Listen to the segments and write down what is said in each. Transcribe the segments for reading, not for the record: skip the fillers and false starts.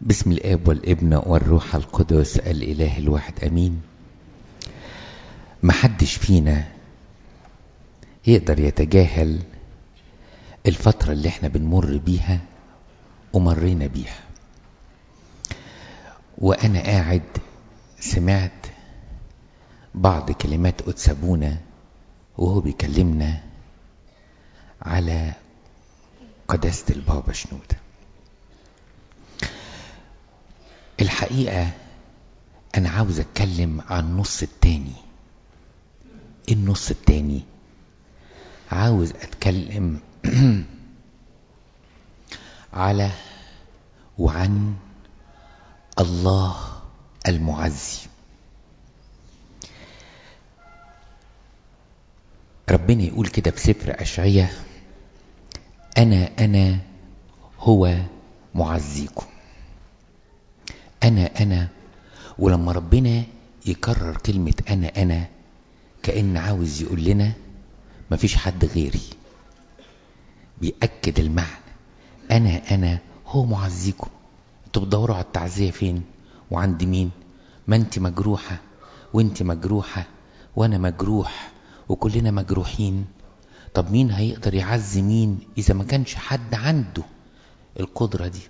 بسم الآب والابن والروح القدس الإله الواحد أمين. محدش فينا يقدر يتجاهل الفترة اللي احنا بنمر بيها ومرينا بيها. وأنا قاعد سمعت بعض كلمات قدس أبونا وهو بيكلمنا على قداسة البابا شنودة. الحقيقة أنا عاوز أتكلم عن النص التاني. النص التاني عاوز أتكلم على وعن الله المعزي. ربنا يقول كده في سفر أشعياء: أنا هو معزيكم. أنا. ولما ربنا يكرر كلمة أنا كأن عاوز يقول لنا مفيش حد غيري، بيأكد المعنى. أنا هو معزيكم. انتوا بتدوروا على التعزية فين وعند مين؟ ما انت مجروحة وانت مجروحة وانا مجروح وكلنا مجروحين. طب مين هيقدر يعزي مين إذا ما كانش حد عنده القدرة دي؟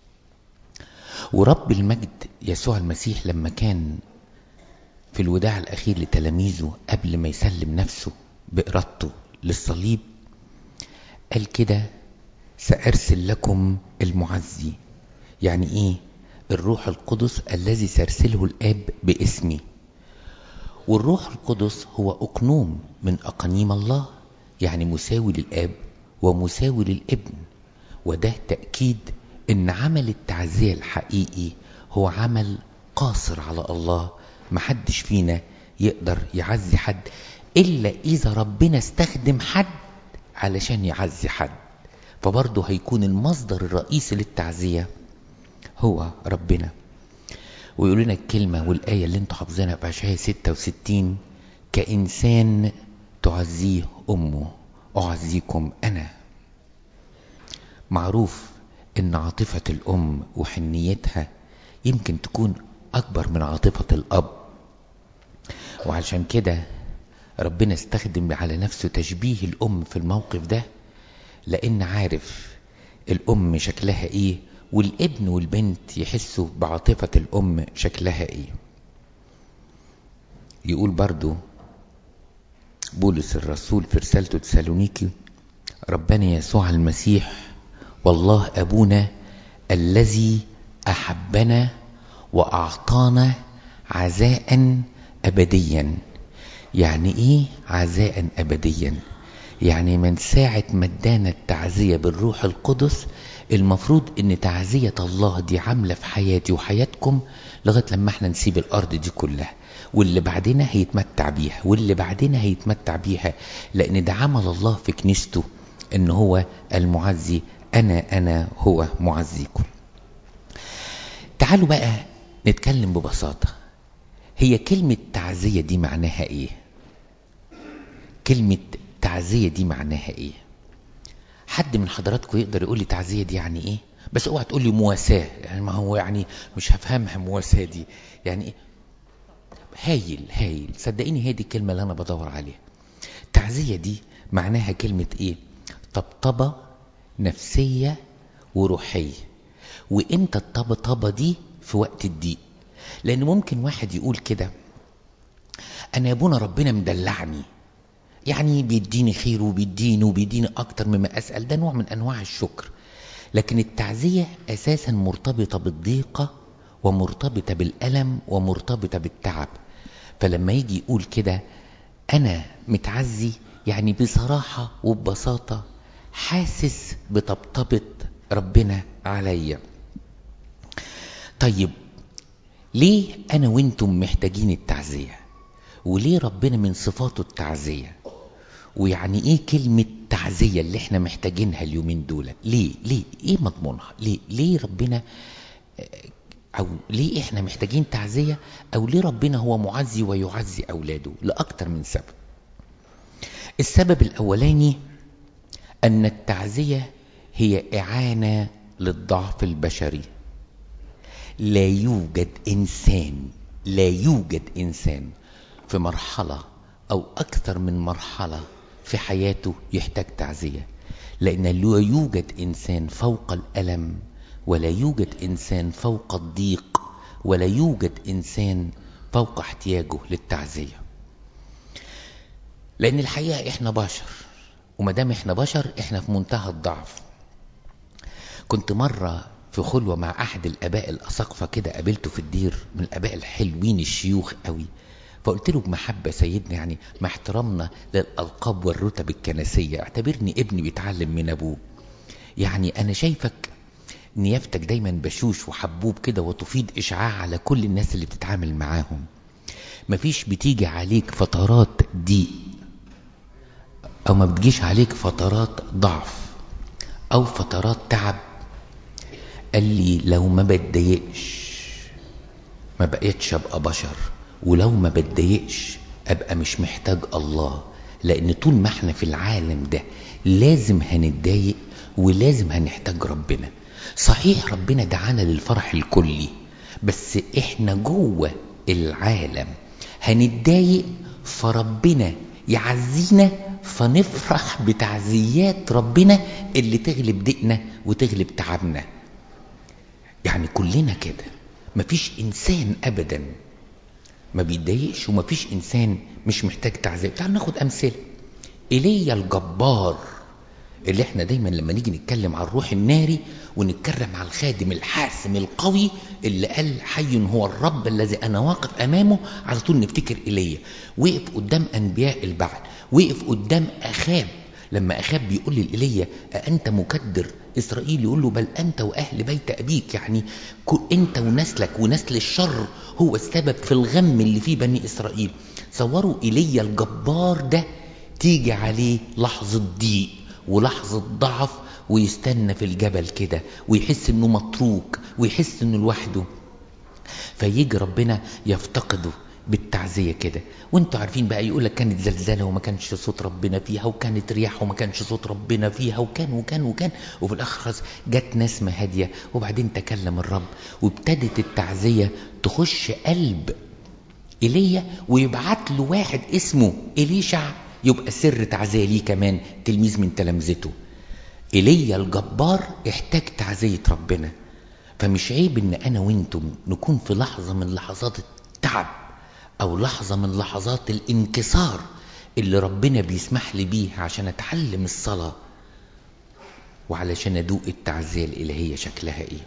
ورب المجد يسوع المسيح لما كان في الوداع الأخير لتلاميذه قبل ما يسلم نفسه بإرادته للصليب قال كده: سأرسل لكم المعزي. يعني إيه؟ الروح القدس الذي سيرسله الآب باسمي. والروح القدس هو أقنوم من أقانيم الله، يعني مساوي للآب ومساوي للابن. وده تأكيد إن عمل التعزية الحقيقي هو عمل قاصر على الله. محدش فينا يقدر يعزي حد إلا إذا ربنا استخدم حد علشان يعزي حد، فبرضه هيكون المصدر الرئيسي للتعزية هو ربنا. ويقول لنا الكلمة والآية اللي انتوا حافظينها في أشعياء 66: كإنسان تعزيه أمه أعزيكم أنا. معروف إن عاطفة الأم وحنيتها يمكن تكون أكبر من عاطفة الأب، وعشان كده ربنا استخدم على نفسه تشبيه الأم في الموقف ده، لأن عارف الأم شكلها إيه والابن والبنت يحسوا بعاطفة الأم شكلها إيه. يقول برضو بولس الرسول في رسالته تسالونيكي: ربنا يسوع المسيح والله أبونا الذي أحبنا وأعطانا عزاء أبديا. يعني إيه عزاء أبديا؟ يعني من ساعة ما ادانا التعزية بالروح القدس المفروض ان تعزية الله دي عاملة في حياتي وحياتكم لغاية لما احنا نسيب الارض دي كلها، واللي بعدنا هيتمتع بيها واللي بعدنا هيتمتع بيها، لان ده عمل الله في كنيسته ان هو المعزي. أنا هو معزيكم. تعالوا بقى نتكلم ببساطة. هي كلمة تعزية دي معناها ايه؟ كلمة تعزية دي معناها ايه؟ حد من حضراتكم يقدر يقول لي تعزية دي يعني ايه؟ بس اوعى تقول لي مواساة، يعني ما هو يعني مش هفهمها مواساة دي يعني ايه. هايل صدقيني، هي دي الكلمة اللي انا بدور عليها. تعزية دي معناها كلمة ايه؟ طبطبة نفسية وروحية. وامتى الطبطبة دي؟ في وقت الضيق. لان ممكن واحد يقول كده: انا يا ابونا ربنا مدلعني، يعني بيديني خير وبيديني اكتر مما اسأل. ده نوع من انواع الشكر. لكن التعزية اساسا مرتبطة بالضيقة ومرتبطة بالألم ومرتبطة بالتعب. فلما يجي يقول كده انا متعزي، يعني بصراحة وببساطة حاسس بطبطبة ربنا عليا. طيب ليه انا وانتم محتاجين التعزية؟ وليه ربنا من صفاته التعزية؟ ويعني ايه كلمة تعزية اللي احنا محتاجينها اليومين دول؟ ليه ايه مضمونها؟ ليه ربنا، او ليه احنا محتاجين تعزية؟ او ليه ربنا هو معزي ويعزي اولاده؟ لأكتر من سبب. السبب الاولاني ان التعزية هي اعانة للضعف البشري. لا يوجد إنسان في مرحلة أو أكثر من مرحلة في حياته يحتاج تعزية، لأن لا يوجد إنسان فوق الألم، ولا يوجد إنسان فوق الضيق، ولا يوجد إنسان فوق احتياجه للتعزية. لأن الحقيقة إحنا بشر، ومدام إحنا بشر إحنا في منتهى الضعف. كنت مرة في خلوة مع أحد الآباء الأساقفة كده، قابلته في الدير، من الآباء الحلوين الشيوخ قوي. فقلت له بمحبة سيدنا، يعني مع احترامنا للألقاب والرتب الكنسية، اعتبرني ابني بيتعلم من أبوه. يعني أنا شايفك نيافتك دايما بشوش وحبوب كده، وتفيد إشعاع على كل الناس اللي بتتعامل معاهم. مفيش بتيجي عليك فترات ضيق، أو ما بتجيش عليك فترات ضعف أو فترات تعب. قال لي لو ما بتضايقش ما بقيتش أبقى بشر، ولو ما بتضايقش أبقى مش محتاج الله. لأن طول ما احنا في العالم ده لازم هنتضايق ولازم هنحتاج ربنا. صحيح ربنا دعانا للفرح الكلي، بس احنا جوه العالم هنتضايق، فربنا يعزينا فنفرح بتعزيات ربنا اللي تغلب ضيقنا وتغلب تعبنا. يعني كلنا كده، مفيش إنسان أبدا ما بيتضايقش، ومفيش إنسان مش محتاج تعزية. تعالوا ناخد أمثلة. إيليا الجبار، اللي احنا دايما لما نيجي نتكلم عن الروح الناري ونتكلم عن الخادم الحاسم القوي اللي قال حي هو الرب الذي أنا واقف أمامه، على طول نفتكر إيليا. وقف قدام أنبياء البعل، وقف قدام أخاب لما أخاب بيقول لإيليا أأنت مكدر إسرائيل؟ يقول له بل أنت وأهل بيت أبيك، يعني أنت ونسلك ونسل الشر هو السبب في الغم اللي فيه بني إسرائيل. صوروا إيليا الجبار ده تيجي عليه لحظة ضيق ولحظة ضعف، ويستنى في الجبل كده، ويحس انه متروك، ويحس انه لوحده، فيجي ربنا يفتقده بالتعزية كده. وانتوا عارفين بقى، يقولك كانت زلزلة وما كانش صوت ربنا فيها، وكانت رياح وما كانش صوت ربنا فيها، وكان وفي الاخر جت نسمة هادية، وبعدين تكلم الرب، وابتدت التعزية تخش قلب إيليا، ويبعت له واحد اسمه إليشع يبقى سر تعزية ليه كمان، تلميذ من تلامذته. إيليا الجبار احتاج تعزية ربنا. فمش عيب ان انا وانتم نكون في لحظة من لحظات التعب، او لحظة من لحظات الانكسار اللي ربنا بيسمح لي بيها عشان اتعلم الصلاة، وعلشان ادوق التعزية الالهية شكلها ايه.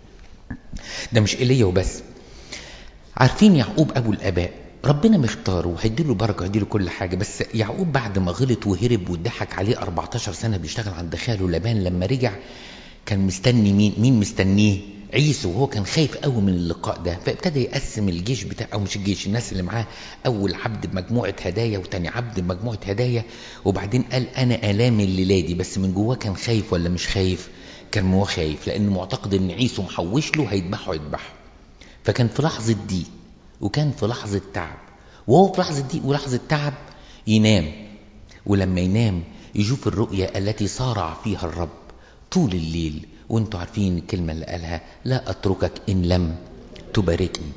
ده مش إيليا وبس. عارفين يعقوب ابو الاباء، ربنا مختاره وهيديله بركة وهيديله كل حاجة، بس يعقوب بعد ما غلط وهرب وضحك عليه 14 سنة بيشتغل عند خاله لبان، لما رجع كان مستني مين مستنيه؟ عيسو. وهو كان خايف قوي من اللقاء ده، فابتدى يقسم الجيش بتاعه، او مش الجيش، الناس اللي معاه، اول عبد بمجموعة هدايا، وتاني عبد بمجموعة هدايا، وبعدين قال انا الام الليلة دي. بس من جواه كان خايف ولا مش خايف؟ كان هو خايف، لانه معتقد ان عيسو محوش له هيذبحه. فكان في لحظة ضيق، وكان في لحظة تعب، وهو في لحظة ضيق ولحظة تعب ينام. ولما ينام يشوف الرؤية التي صارع فيها الرب طول الليل. وانتوا عارفين الكلمة اللي قالها، لا أتركك إن لم تباركني.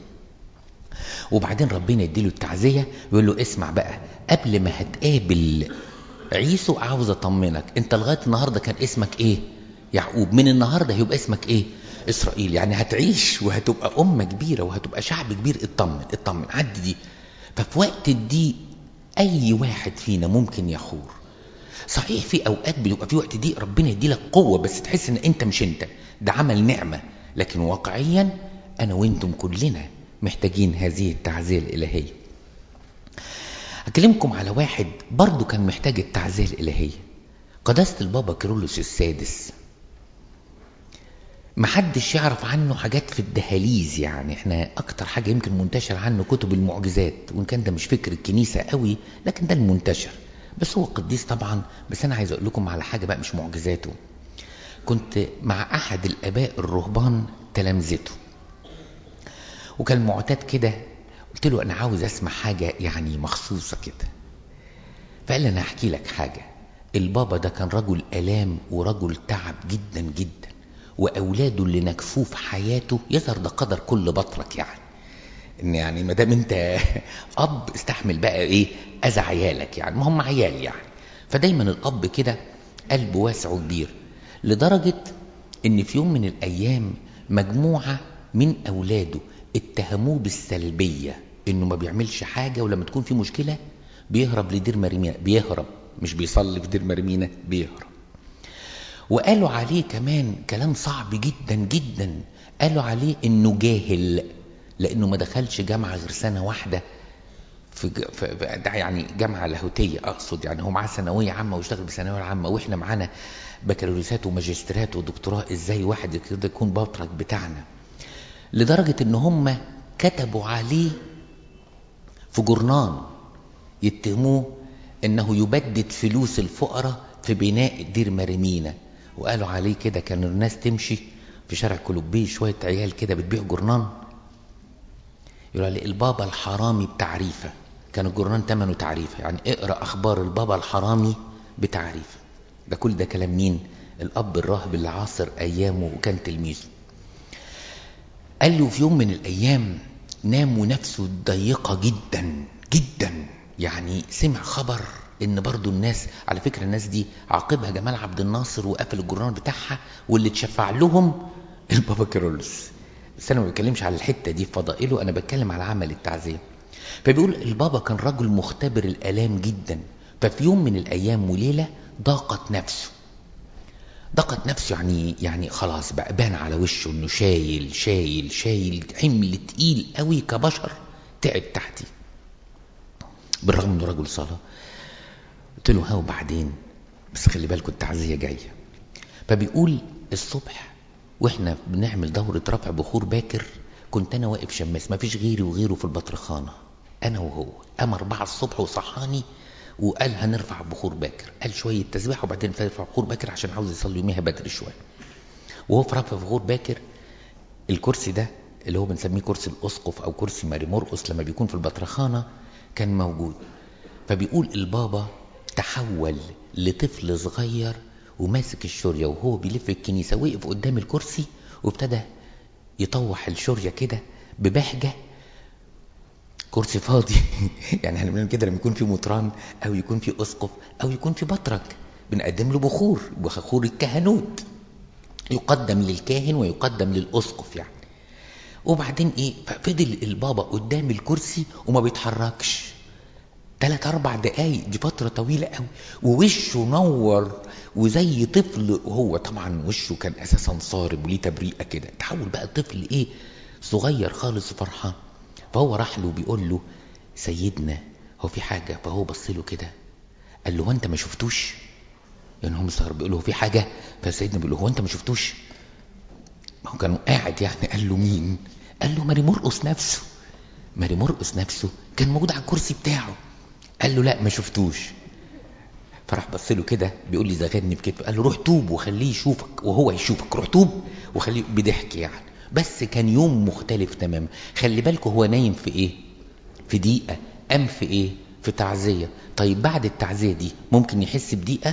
وبعدين ربنا يديله التعزية، يقول له اسمع بقى، قبل ما هتقابل عيسو عاوز اطمنك، انت لغاية النهاردة كان اسمك ايه؟ يعقوب. من النهاردة هيبقى اسمك ايه؟ إسرائيل. يعني هتعيش وهتبقى أمة كبيرة وهتبقى شعب كبير. اطمن عدي دي. ففي وقت دي أي واحد فينا ممكن يخور. صحيح في أوقات بيبقى في وقت دي ربنا يدي لك قوة، بس تحس إن أنت مش أنت، ده عمل نعمة. لكن واقعيا أنا وأنتم كلنا محتاجين هذه التعزية الإلهية. أكلمكم على واحد برضو كان محتاج التعزية الإلهية، قداسة البابا كيرلس السادس. محدش يعرف عنه حاجات في الدهاليز، يعني احنا اكتر حاجة يمكن منتشر عنه كتب المعجزات، وان كان ده مش فكر الكنيسة قوي، لكن ده المنتشر. بس هو قديس طبعا. بس انا عايز اقول لكم على حاجة بقى مش معجزاته. كنت مع احد الاباء الرهبان تلامذته، وكان معتاد كده، قلت له انا عاوز اسمع حاجة يعني مخصوصة كده. فقال لي انا احكي لك حاجة. البابا ده كان رجل الام ورجل تعب جدا جدا، واولاده اللي نكفوه في حياته، يظهر ده قدر كل بطرك يعني، ان يعني ما دام انت اب استحمل بقى ايه اذى عيالك يعني، ما هم عيال يعني. فدايما الاب كده قلبه واسع وكبير، لدرجة ان في يوم من الايام مجموعة من اولاده اتهموه بالسلبية، انه ما بيعملش حاجة، ولما تكون في مشكلة بيهرب لدير مريمينا، بيهرب مش بيصلي في دير مريمينا، بيهرب. وقالوا عليه كمان كلام صعب جدا جدا، قالوا عليه انه جاهل، لانه ما دخلش جامعة غير سنة واحدة ده يعني جامعة لاهوتية اقصد، يعني هو معاه ثانوية عامة واشتغل بثانوية عامة، واحنا معانا بكالوريوسات وماجستيرات ودكتوراه، ازاي واحد كده يكون بطرك بتاعنا؟ لدرجة ان هم كتبوا عليه في جورنان يتهموه انه يبدد فلوس الفقراء في بناء دير مريمينا، وقالوا عليه كده كان الناس تمشي في شارع كولوبيه شوية عيال كده بتبيع جورنان، يقول عليه البابا الحرامي بتعريفة، كان الجورنان ثمنه تعريفة، يعني اقرأ اخبار البابا الحرامي بتعريفة. ده كل ده كلام مين؟ الاب الراهب اللي عاصر ايامه وكان تلميذه. قال له في يوم من الايام نام ونفسه ضيقة جدا جدا، يعني سمع خبر ان برضو الناس، على فكرة الناس دي عاقبها جمال عبد الناصر وقفل الجورنال بتاعها، واللي اتشفع لهم البابا كيرلس. بس انا ما بتكلمش على الحتة دي في فضائله، انا بتكلم على عمل التعزية. فبيقول البابا كان رجل مختبر الالام جدا، ففي يوم من الايام وليلة ضاقت نفسه. ضاقت نفسه يعني خلاص بقى بان على وشه انه شايل شايل شايل حمل تقيل قوي كبشر، تعب تحتي بالرغم انه رجل صلاة. قلت له ها وبعدين؟ بس خلي بالكم التعزية جاية. فبيقول الصبح واحنا بنعمل دورة رفع بخور باكر، كنت انا واقف شماس، ما فيش غيري وغيره في البطرخانة، انا وهو. قام 4 الصبح وصحاني وقال هنرفع بخور باكر، قال شوية تسبيح وبعدين نرفع بخور باكر عشان عاوز يصلي يوميها بدري شوية. وهو في رفع بخور باكر، الكرسي ده اللي هو بنسميه كرسي الاسقف او كرسي ماري مرقس لما بيكون في البطرخانة كان موجود. فبيقول البابا تحول لطفل صغير وماسك الشورية، وهو بيلف الكنيسة وقف قدام الكرسي وابتدى يطوح الشورية كده ببهجة. كرسي فاضي يعني احنا بنعمل كده لما يكون في مطران او يكون في اسقف او يكون في بطرك، بنقدم له بخور الكهنوت، يقدم للكاهن ويقدم للاسقف يعني. وبعدين ايه، ففضل البابا قدام الكرسي وما بيتحركش 3-4 دقايق، دي فترة طويلة قوي، ووشه نور وزي طفل، وهو طبعا وشه كان اساسا صارب وليه تبريئة كده، تحول بقى طفل ايه صغير خالص وفرحان. فهو راح له بيقول له سيدنا هو في حاجة؟ فهو بص له كده قال له هو انت ما شفتوش؟ يعني هو مستغرب بيقول له هو في حاجة؟ فسيدنا بيقول له هو انت ما شفتوش؟ ما هو كان قاعد يعني. قال له مين؟ قال له ماري مرقس نفسه. ماري مرقس نفسه كان موجود على الكرسي بتاعه. قال له لا ما شفتوش. فراح بص له كده بيقول لي زغني في كتفه، قال له روح توب وخليه يشوفك وهو يشوفك، روح توب وخليه، بضحك يعني. بس كان يوم مختلف تماما. خلي بالكوا هو نايم في ايه؟ في دقيقة. قام في ايه؟ في تعزية. طيب بعد التعزية دي ممكن يحس بدقيقة؟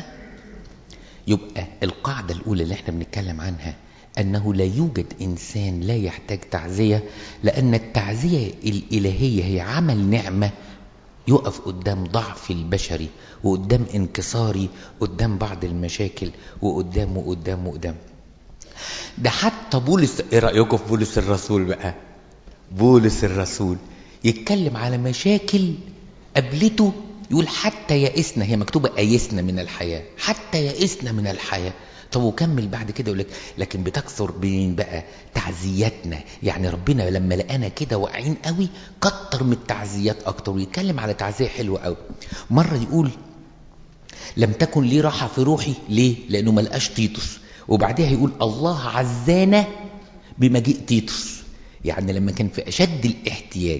يبقى القاعدة الأولى اللي احنا بنتكلم عنها أنه لا يوجد إنسان لا يحتاج تعزية، لأن التعزية الإلهية هي عمل نعمة يقف قدام ضعف البشري وقدام انكساري قدام بعض المشاكل وقدام. ده حتى بولس، ايه رأيكم في بولس الرسول بقى؟ بولس الرسول يتكلم على مشاكل قابلته، يقول حتى يئسنا، هي مكتوبة أيسنا من الحياة، حتى يئسنا من الحياة. طب وكمل بعد كده يقول لك لكن بتكثر بين بقى تعزياتنا، يعني ربنا لما لقانا كده واقعين قوي كتر من التعزيات اكتر، ويتكلم على تعزية حلوة قوي. مرة يقول لم تكن لي راحة في روحي، ليه؟ لأنه ما لقاش تيتوس. وبعدها يقول الله عزانا بمجيء تيتوس، يعني لما كان في أشد الاحتياج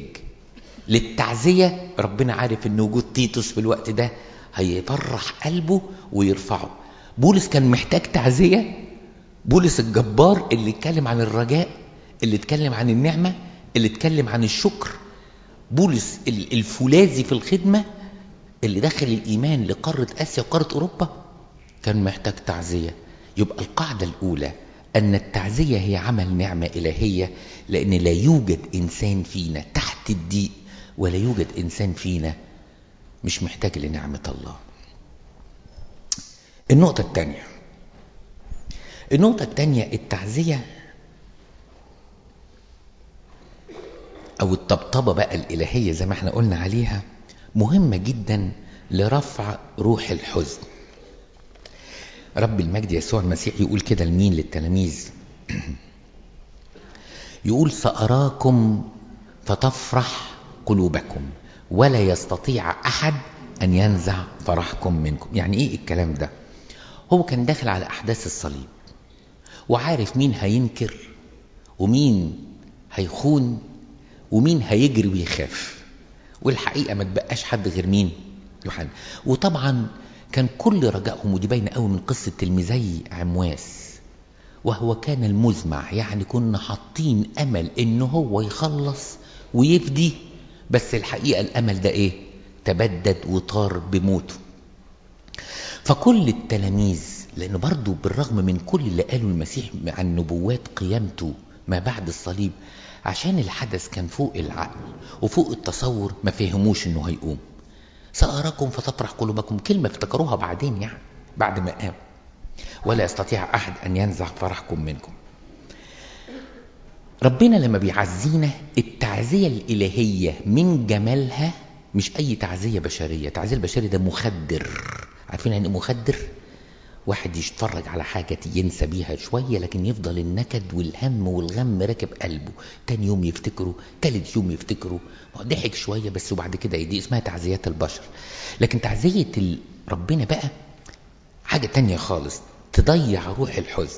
للتعزية ربنا عارف ان وجود تيتوس في الوقت ده هيفرح قلبه ويرفعه. بولس كان محتاج تعزية. بولس الجبار اللي اتكلم عن الرجاء، اللي اتكلم عن النعمة، اللي اتكلم عن الشكر. بولس الفولاذي في الخدمة اللي دخل الإيمان لقارة آسيا وقارة أوروبا كان محتاج تعزية. يبقى القاعدة الأولى أن التعزية هي عمل نعمة إلهية، لأن لا يوجد إنسان فينا تحت الضيق، ولا يوجد إنسان فينا مش محتاج لنعمة الله. النقطة التانية التعزية أو الطبطبة بقى الإلهية زي ما احنا قلنا عليها مهمة جدا لرفع روح الحزن. رب المجد يسوع المسيح يقول كده لمين؟ للتلاميذ. يقول سأراكم فتفرح قلوبكم ولا يستطيع أحد أن ينزع فرحكم منكم. يعني إيه الكلام ده؟ هو كان داخل على أحداث الصليب وعارف مين هينكر ومين هيخون ومين هيجري ويخاف، والحقيقة ما تبقاش حد غير مين؟ يوحنا. وطبعا كان كل رجائهم، ودي باينه قوي من قصة تلميذي عمواس، وهو كان المزمع، يعني كنا حاطين أمل إن هو يخلص ويفدي، بس الحقيقة الأمل ده إيه؟ تبدد وطار بموته. فكل التلاميذ، لأنه برضو بالرغم من كل اللي قاله المسيح عن نبوات قيامته ما بعد الصليب، عشان الحدث كان فوق العقل وفوق التصور، ما فهموش إنه هيقوم. سأراكم فتفرح قلوبكم، كلمة افتكروها بعدين، يعني بعد ما قام. ولا يستطيع أحد أن ينزع فرحكم منكم. ربنا لما بيعزينا، التعزية الإلهية من جمالها مش أي تعزية بشرية. التعزية البشرية ده مخدر. عارفين يعني مخدر؟ واحد يتفرج على حاجة ينسى بيها شوية، لكن يفضل النكد والهم والغم راكب قلبه، تاني يوم يفتكره، تالت يوم يفتكره، ضحك شوية بس وبعد كده دي اسمها تعزيات البشر. لكن تعزية ربنا بقى حاجة تانية خالص، تضيع روح الحزن.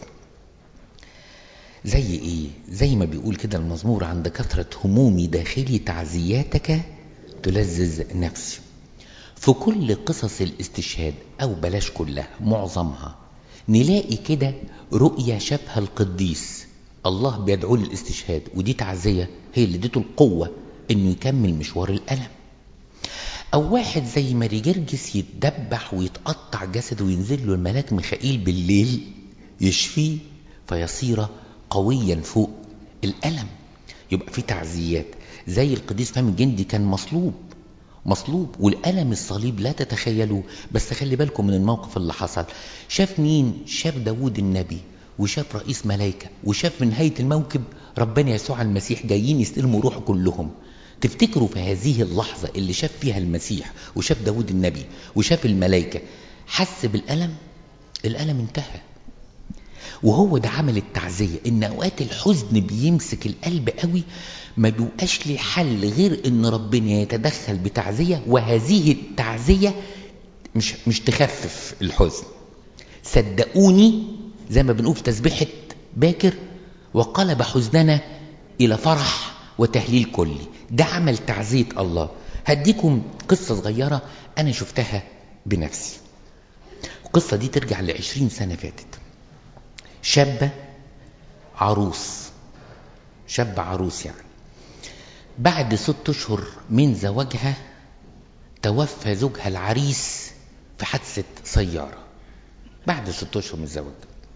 زي ايه؟ زي ما بيقول كده المزمور: عند كثرة همومي داخلي تعزياتك تلذذ نفسي. في كل قصص الاستشهاد، او بلاش كلها، معظمها، نلاقي كده رؤية شبه القديس الله بيدعو للاستشهاد، ودي تعزية هي اللي اديته القوة انه يكمل مشوار الألم. او واحد زي ماري جرجس يتدبح ويتقطع جسده وينزل له الملاك ميخائيل بالليل يشفيه فيصير قويا فوق الألم. يبقى في تعزيات. زي القديس فهم الجندي كان مصلوب والألم الصليب لا تتخيلوه، بس خلي بالكم من الموقف اللي حصل. شاف مين؟ شاف داود النبي، وشاف رئيس ملايكة، وشاف في نهاية الموكب ربنا يسوع المسيح جايين يستلموا روحه كلهم. تفتكروا في هذه اللحظة اللي شاف فيها المسيح وشاف داود النبي وشاف الملايكة، حس بالألم؟ الألم انتهى. وهو ده عمل التعزية، ان اوقات الحزن بيمسك القلب قوي، ما بيبقاش ليه حل غير ان ربنا يتدخل بتعزية، وهذه التعزية مش تخفف الحزن. صدقوني زي ما بنقول في تسبيحة باكر: وقلب حزننا الى فرح وتهليل كلي. ده عمل تعزية الله. هديكم قصة صغيرة انا شفتها بنفسي. القصة دي ترجع ل20 سنة فاتت. شاب عروس يعني، بعد 6 أشهر من زواجها توفى زوجها العريس في حادثة سيارة، بعد 6 أشهر من الزواج.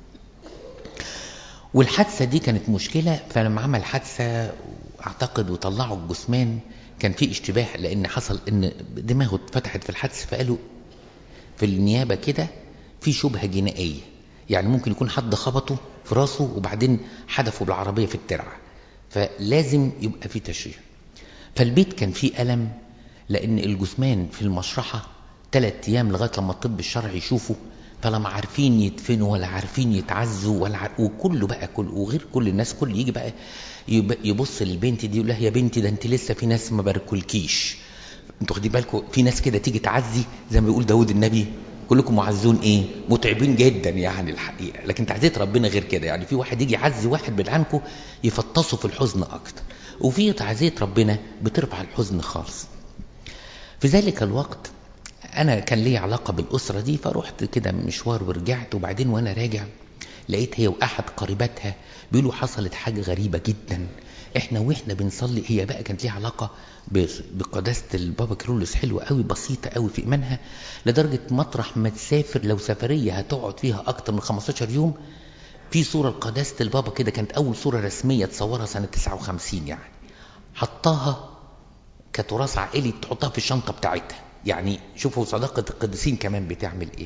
والحادثة دي كانت مشكلة، فلما عمل حادثة اعتقد وطلعوا الجثمان كان في اشتباه، لان حصل ان دماغه اتفتحت في الحادثة، فقالوا في النيابة كده في شبهة جنائية، يعني ممكن يكون حد خبطه في راسه وبعدين حدفه بالعربية في الترعة، فلازم يبقى في تشريح. فالبيت كان فيه ألم، لأن الجثمان في المشرحة 3 أيام لغاية لما الطب الشرعي يشوفه، فلما عارفين يدفنوا ولا عارفين يتعزوا وكله بقى وغير كل الناس، كل يجي بقى يبص للبنت دي يقول لها: يا بنتي ده انت لسه في ناس ما باركولكيش. انتوا خدين بالكم في ناس كده تيجي تعزي زي ما بيقول داود النبي: كلكم معزون ايه؟ متعبين جدا يعني الحقيقة. لكن تعزية ربنا غير كده، يعني في واحد يجي يعزي واحد بالعنكو يفطسه في الحزن اكتر، وفي تعزية ربنا بترفع الحزن خالص. في ذلك الوقت انا كان لي علاقة بالاسرة دي، فروحت كده مشوار ورجعت، وبعدين وانا راجع لقيت هي واحد قريباتها بيقولوا حصلت حاجة غريبة جدا. واحنا بنصلي، هي بقى كانت ليها علاقة بقداسة البابا كيرلس حلوة قوي، بسيطة قوي في إيمانها، لدرجة مطرح ما تسافر لو سفرية هتقعد فيها أكتر من 15 يوم في صورة لقداسة البابا كده، كانت أول صورة رسمية تصورها سنة 59 يعني، حطاها كتراث عائلي تحطها في الشنطة بتاعتها. يعني شوفوا صداقة القديسين كمان بتعمل ايه.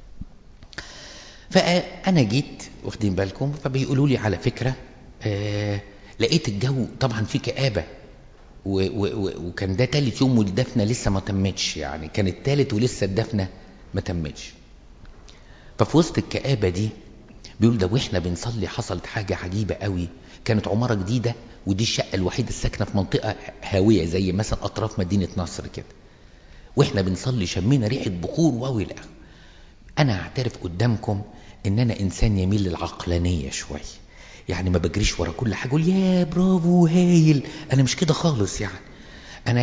فأنا جيت، واخدين بالكم، فبيقولوا لي على فكرة لقيت الجو طبعا فيه كآبة، وكان ده تالت يوم والدفنة لسه ما تمتش، يعني كان التالت ولسه الدفنة ما تمتش. ففي وسط الكآبة دي بيقول ده واحنا بنصلي حصلت حاجة عجيبة قوي. كانت عمارة جديدة، ودي الشقة الوحيدة الساكنة في منطقة هاوية زي مثلا أطراف مدينة نصر كده. واحنا بنصلي شمينا ريحة بخور واوي الأخ. أنا أعترف قدامكم إن أنا إنسان يميل للعقلانية شوية، يعني ما بجريش ورا كل حاجة أقول يا برافو هايل، أنا مش كده خالص. يعني أنا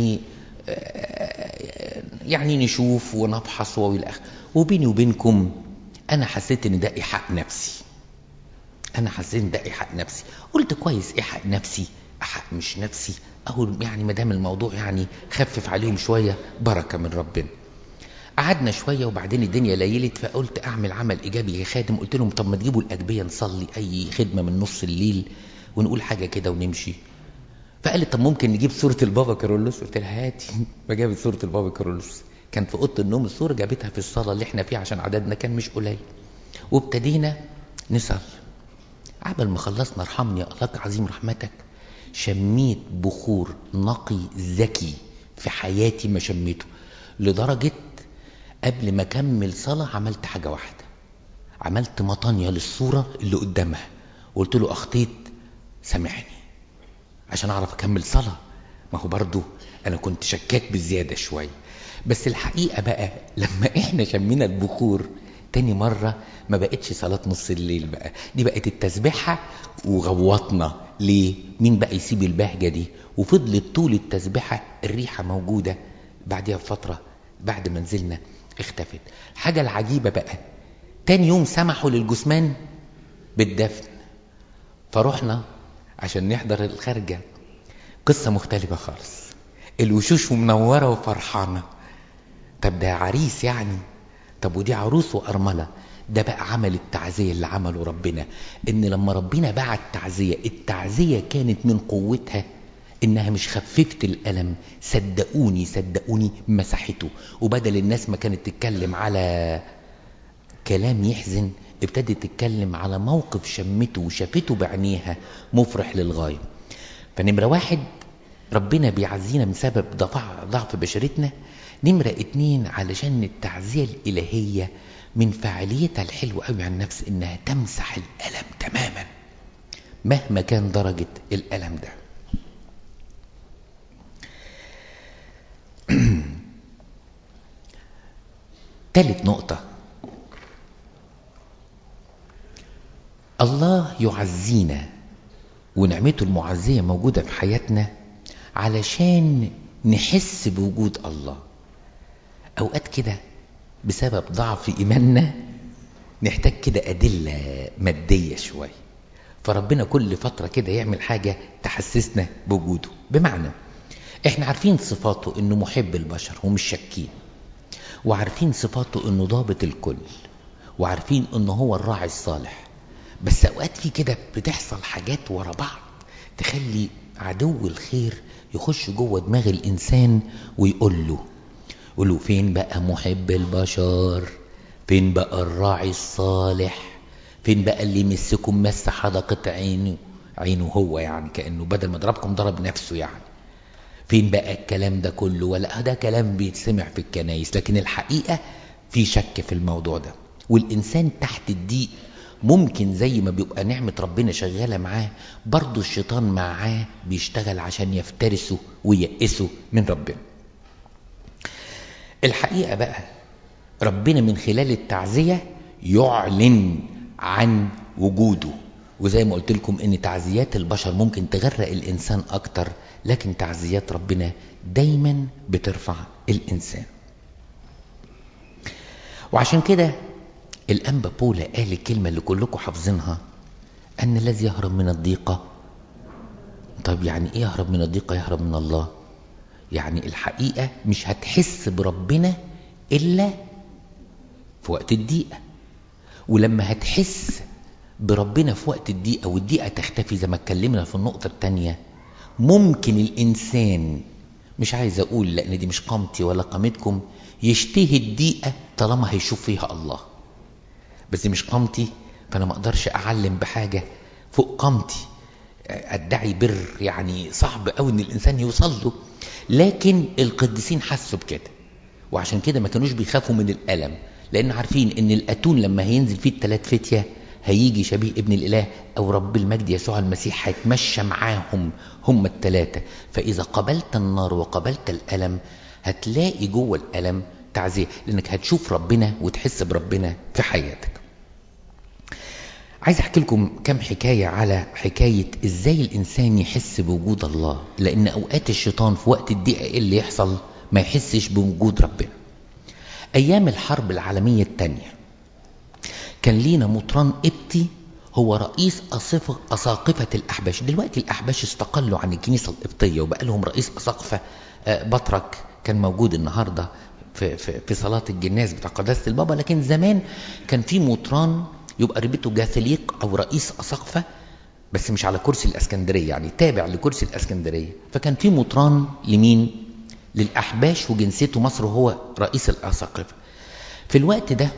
يعني نشوف ونفحص واوي الأخ. وبيني وبينكم أنا حسيت إن ده إيحاء نفسي. قلت كويس، إيحاء نفسي أحق مش نفسي، أهو يعني مدام الموضوع يعني خفف عليهم شوية، بركة من ربنا. قعدنا شوية وبعدين الدنيا ليلت، فقلت أعمل عمل إيجابي يا خادم. قلت لهم طب ما تجيبوا الأجبية نصلي أي خدمة من نص الليل ونقول حاجة كده ونمشي. فقال لي طب ممكن نجيب صورة البابا كارولوس. قلت لها هاتي. فجابت صورة البابا كارولوس، كان في أوضة النوم الصورة، جابتها في الصالة اللي احنا فيها عشان عددنا كان مش قليل، وابتدينا نصلي. عبل ما خلصنا ارحمني يا الله عظيم رحمتك، شميت بخور نقي ذكي في حياتي ما شميته، لدرجة قبل ما اكمل صلاة عملت حاجة واحدة، عملت مطانية للصورة اللي قدامها وقلت له اخطيت سامحني عشان اعرف اكمل صلاة. ما هو برضو انا كنت شكاك بزيادة شوية. بس الحقيقة بقى لما احنا شمينا البخور تاني مرة ما بقتش صلاة نص الليل بقى، دي بقت التسبيحة وغوطنا. ليه؟ مين بقى يسيب البهجة دي؟ وفضلت طول التسبيحة الريحة موجودة. بعدها بفترة بعد ما نزلنا اختفت. حاجة العجيبة بقى تاني يوم سمحوا للجثمان بالدفن، فروحنا عشان نحضر الخارجة. قصة مختلفة خالص، الوشوش منورة وفرحانة. طب ده عريس يعني، طب ودي عروس وأرملة. ده بقى عمل التعزية اللي عمله ربنا، ان لما ربنا بعت تعزية، التعزية كانت من قوتها انها مش خففت الألم، صدقوني مسحته. وبدل الناس ما كانت تتكلم على كلام يحزن، ابتدت تتكلم على موقف شمته وشافته بعينيها مفرح للغاية. فنمرة واحد ربنا بيعزينا من سبب ضعف بشرتنا. نمرة 2 علشان التعزية الإلهية من فعاليتها الحلوة قوي عن النفس إنها تمسح الألم تماما مهما كان درجة الألم ده. ثالث نقطة، الله يعزينا ونعمته المعزية موجودة في حياتنا علشان نحس بوجود الله. أوقات كده بسبب ضعف إيماننا نحتاج كده أدلة مادية شوية، فربنا كل فترة كده يعمل حاجة تحسسنا بوجوده. بمعنى احنا عارفين صفاته انه محب البشر ومش شاكين، وعارفين صفاته انه ضابط الكل، وعارفين انه هو الراعي الصالح. بس اوقات في كده بتحصل حاجات ورا بعض تخلي عدو الخير يخش جوه دماغ الانسان ويقول له فين بقى محب البشر؟ فين بقى الراعي الصالح؟ فين بقى اللي يمسكم مس حدقة عينه هو، يعني كأنه بدل ما ضربكم ضرب نفسه يعني. فين بقى الكلام ده كله؟ ولا ده كلام بيتسمع في الكنايس، لكن الحقيقة في شك في الموضوع ده. والإنسان تحت الضيق ممكن زي ما بيبقى نعمة ربنا شغالة معاه، برضو الشيطان معاه بيشتغل عشان يفترسه ويأسه من ربنا. الحقيقة بقى ربنا من خلال التعزية يعلن عن وجوده. وزي ما قلت لكم ان تعزيات البشر ممكن تغرق الانسان اكتر، لكن تعزيات ربنا دايما بترفع الانسان. وعشان كده الانبا بولا قال الكلمة اللي كلكم حافظينها، ان الذي يهرب من الضيقة. طب يعني ايه يهرب من الضيقة؟ يهرب من الله. يعني الحقيقة مش هتحس بربنا الا في وقت الضيقة، ولما هتحس بربنا في وقت الضيقة والضيقة تختفي زي ما اتكلمنا في النقطة التانية، ممكن الإنسان، مش عايز أقول لأن دي مش قامتي ولا قامتكم، يشتهي الضيقة طالما هيشوف فيها الله. بس دي مش قامتي، فأنا ما أقدرش أعلم بحاجة فوق قامتي، أدعي بر يعني صعب قوي إن الإنسان يوصل له. لكن القديسين حسوا بكده، وعشان كده ما كانوش بيخافوا من الألم، لأن عارفين إن الأتون لما هينزل فيه الثلاث فتية هيجي شبيه ابن الإله أو رب المجد يسوع المسيح، هيتمشى معاهم هم الثلاثة. فإذا قبلت النار وقبلت الألم هتلاقي جوه الألم تعزية، لأنك هتشوف ربنا وتحس بربنا في حياتك. عايز أحكي لكم كم حكاية على حكاية إزاي الإنسان يحس بوجود الله، لأن أوقات الشيطان في وقت الضيقة اللي يحصل ما يحسش بوجود ربنا. أيام الحرب العالمية الثانية كان لينا مطران قبطي هو رئيس أساقفة الأحباش. دلوقتي الأحباش استقلوا عن الكنيسة القبطية وبقى لهم رئيس أساقفة. بطرك كان موجود النهاردة في صلاة الجناز بتاع قداسة البابا، لكن زمان كان في مطران يبقى ربيته جاثليق أو رئيس أساقفة، بس مش على كرسي الأسكندرية، يعني تابع لكرسي الأسكندرية. فكان في مطران لمين؟ للأحباش، وجنسيته مصر وهو رئيس الأساقفة. في الوقت ده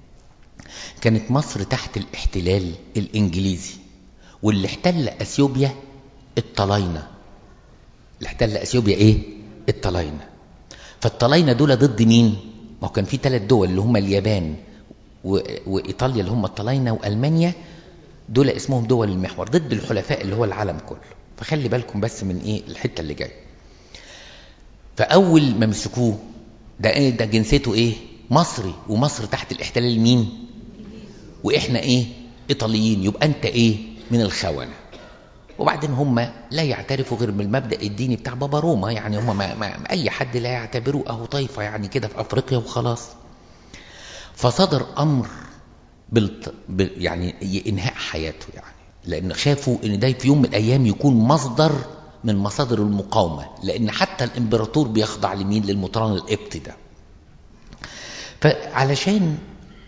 كانت مصر تحت الاحتلال الإنجليزي، واللي احتل أثيوبيا الطلاينة. اللي احتل أثيوبيا إيه؟ الطلاينة. فالطلاينة دول ضد مين؟ ما هو كان في 3 دول اللي هم اليابان وإيطاليا اللي هم الطلاينة وألمانيا، دول اسمهم دول المحور، ضد الحلفاء اللي هو العالم كله. فخلي بالكم بس من إيه الحتة اللي جاية. فأول ما مسكوه ده إيه؟ ده جنسيته إيه؟ مصري، ومصر تحت الاحتلال مين؟ وإحنا إيه؟ إيطاليين. يبقى أنت إيه؟ من الخونة. وبعدين هم لا يعترفوا غير بالمبدأ الديني بتاع بابا روما، يعني هم ما أي حد لا يعتبروه أهو طائفة يعني كده في أفريقيا وخلاص. فصدر أمر يعني إنهاء حياته، يعني لأن خافوا إن ده في يوم من الأيام يكون مصدر من مصادر المقاومة، لأن حتى الإمبراطور بيخضع لمين؟ للمطران القبطي ده. فعلشان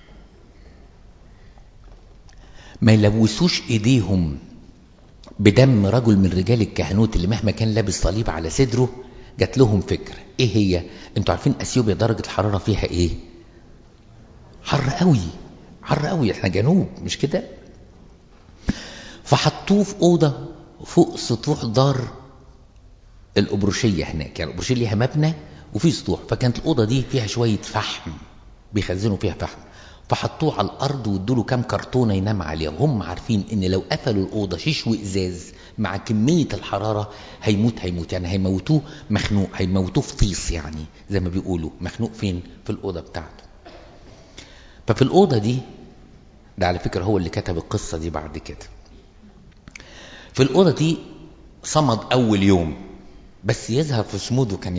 ما يلوثوش إيديهم بدم رجل من رجال الكهنوت اللي مهما كان لابس صليب على صدره، جات لهم فكرة. إيه هي؟ أنتوا عارفين أثيوبيا درجة الحرارة فيها إيه؟ حر قوي، حر قوي، إحنا جنوب مش كده؟ فحطوه في أوضة فوق سطوح دار الأبروشية هناك، يعني الأبروشية ليها مبنى وفي سطوح، فكانت الأوضة دي فيها شوية فحم بيخزنوا فيها فحم. فحطوه على الأرض وادوله كام كرتونة ينام عليها، وهم عارفين إن لو قفلوا الأوضة شيش وإزاز مع كمية الحرارة هيموت، يعني هيموتوه مخنوق، هيموتوه في طيس، يعني زي ما بيقولوا مخنوق فين؟ في الأوضة بتاعته. ففي الأوضة دي، ده على فكرة هو اللي كتب القصة دي بعد كده، في الأوضة دي صمد أول يوم، بس يظهر في صموده كان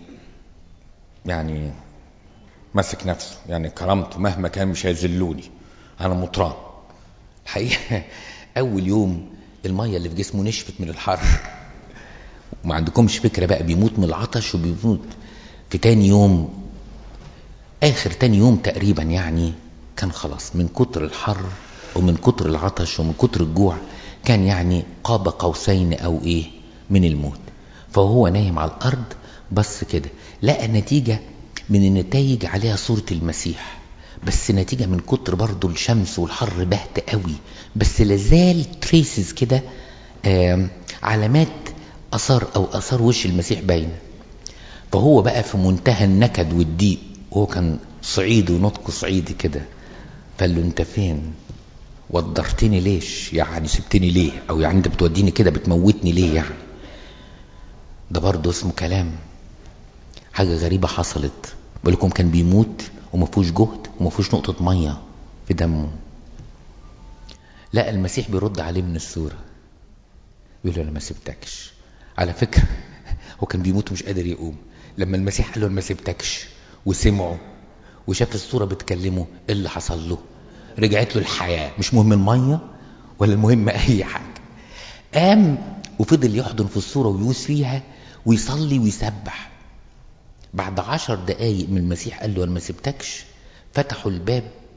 يعني مسك نفسه، يعني كرامته مهما كان مش هيذلوني، أنا مطران. الحقيقة أول يوم المية اللي في جسمه نشفت من الحر، وما عندكمش فكرة بقى، بيموت من العطش وبيموت. في تاني يوم، آخر تاني يوم تقريبا، يعني كان خلاص من كتر الحر ومن كتر العطش ومن كتر الجوع، كان يعني قاب قوسين أو إيه من الموت. فهو نايم على الأرض بس كده لقى نتيجة من النتائج عليها صورة المسيح، بس نتيجة من كتر برضو الشمس والحر بهت قوي، بس لازال تريسز كده، علامات أثار وش المسيح باينة. فهو بقى في منتهى النكد والضيق، وهو كان صعيدي ونطق صعيدي كده، فقال له انت فين؟ وضرتني ليش؟ يعني سبتني ليه؟ او يعني انت بتوديني كده بتموتني ليه؟ يعني ده برضه اسمه كلام. حاجة غريبة حصلت، بقولكم كان بيموت ومفوش جهد ومفوش نقطة مية في دمه. لقى المسيح بيرد عليه من السورة، بيقول له انا ما سبتكش. على فكرة هو كان بيموت ومش قادر يقوم، لما المسيح قال له ما سبتكش وسمعه وشاف الصورة بتكلمه، ايه اللي حصل له؟ رجعت له الحياة، مش مهم المية ولا المهم اي حاجة. قام وفضل يحضن في الصورة ويوس فيها ويصلي ويسبح. بعد 10 دقايق من المسيح قال له انا ما سبتكش، فتحوا الباب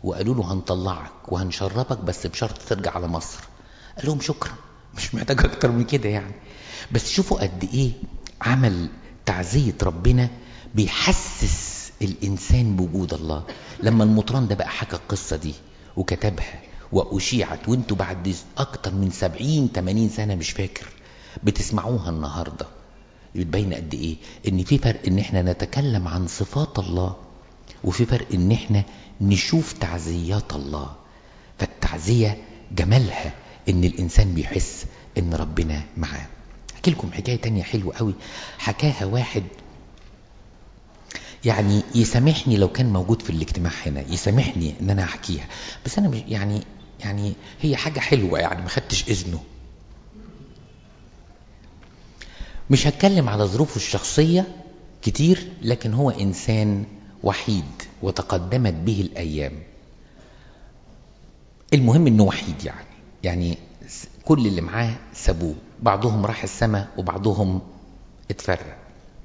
وقالوا له هنطلعك وهنشربك بس بشرط ترجع على مصر. قال لهم شكرا، مش محتاج اكتر من كده يعني. بس شوفوا قد ايه عمل تعزية ربنا بيحسس الانسان بوجود الله. لما المطران ده بقى حكى القصة دي وكتبها واشيعت، وانتوا بعد اكتر من 70-80 سنة مش فاكر بتسمعوها النهاردة، بتبين قد ايه ان في فرق ان احنا نتكلم عن صفات الله، وفي فرق ان احنا نشوف تعزيات الله. فالتعزية جمالها ان الانسان بيحس ان ربنا معاه. احكي لكم حكاية تانية حلوة قوي حكاها واحد، يعني يسامحني لو كان موجود في الاجتماع هنا، يسامحني ان انا احكيها، بس انا مش يعني هي حاجة حلوة يعني ما خدتش اذنه. مش هتكلم على ظروفه الشخصية كتير، لكن هو انسان وحيد وتقدمت به الايام. المهم انه وحيد يعني كل اللي معاه سابوه، بعضهم راح السماء وبعضهم اتفرق.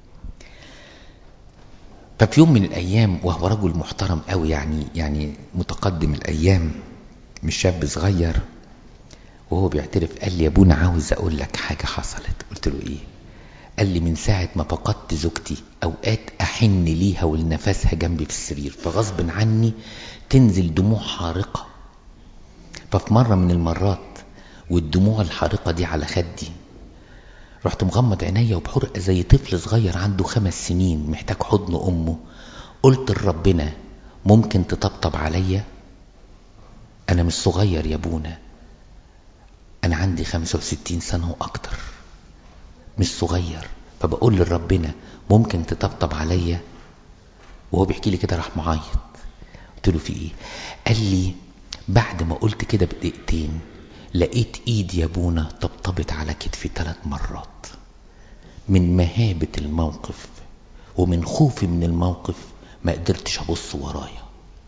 ففي يوم من الايام وهو رجل محترم قوي يعني متقدم الايام، مش شاب صغير، وهو بيعترف قال لي يا ابونا عاوز اقول لك حاجة حصلت. قلت له ايه؟ قال لي من ساعة ما فقدت زوجتي اوقات احن ليها ولنفسها جنبي في السرير، فغصب عني تنزل دموع حارقة. ففي مرة من المرات والدموع الحارقة دي على خدي، رحت مغمض عينيا وبحرقة زي طفل صغير عنده 5 سنين محتاج حضن امه، قلت لربنا ممكن تطبطب عليا؟ انا مش صغير يا ابونا، انا عندي 65 سنة واكتر، مش صغير. فبقول لربنا ممكن تطبطب عليا؟ وهو بيحكي لي كده راح معيط. قلت له في ايه؟ قال لي بعد ما قلت كده بدقيقتين لقيت ايدي يا ابونا طبطبت على كتفي 3 مرات. من مهابة الموقف ومن خوفي من الموقف ما قدرتش ابص ورايا.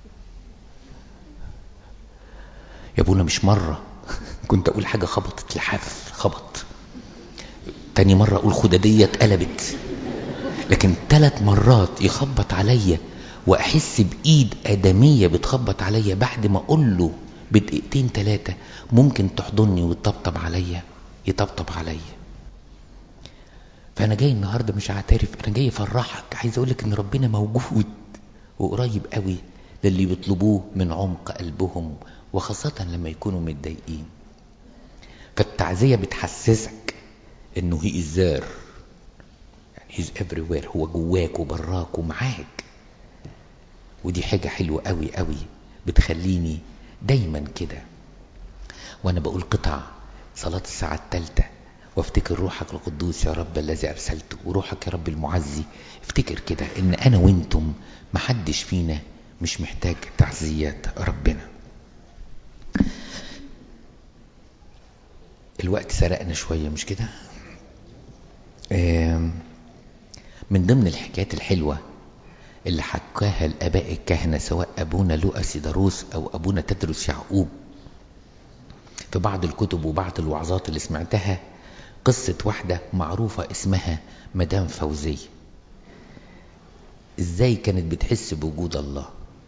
يا ابونا مش مرة كنت اقول حاجة خبطت لحاف خبط، تاني مرة اقول خدادية اتقلبت، لكن 3 مرات يخبط عليا واحس بايد ادمية بتخبط عليا بعد ما اقول له بدقيقتين 3 ممكن تحضني وتطبطب عليا، يطبطب عليا. فانا جاي النهاردة مش هعترف، انا جاي افرحك، عايز اقولك ان ربنا موجود وقريب قوي للي بيطلبوه من عمق قلبهم، وخاصة لما يكونوا متضايقين. فالتعزية بتحسسك انه he is there، يعني he's everywhere، هو جواك وبراك ومعاك. ودي حاجة حلوة قوي قوي بتخليني دايما كده وانا بقول قطع صلاة الساعة 3 وافتكر روحك القدوس يا رب الذي ارسلته، وروحك يا رب المعزي. افتكر كده ان انا وانتم محدش فينا مش محتاج تعزيات ربنا. الوقت سرقنا شوية مش كده؟ من ضمن الحكايات الحلوة اللي حكاها الآباء الكهنة سواء أبونا لوقا سيداروس أو أبونا تدرس يعقوب في بعض الكتب وبعض الوعظات اللي سمعتها، قصة واحدة معروفة اسمها مدام فوزية. ازاي كانت بتحس بوجود الله؟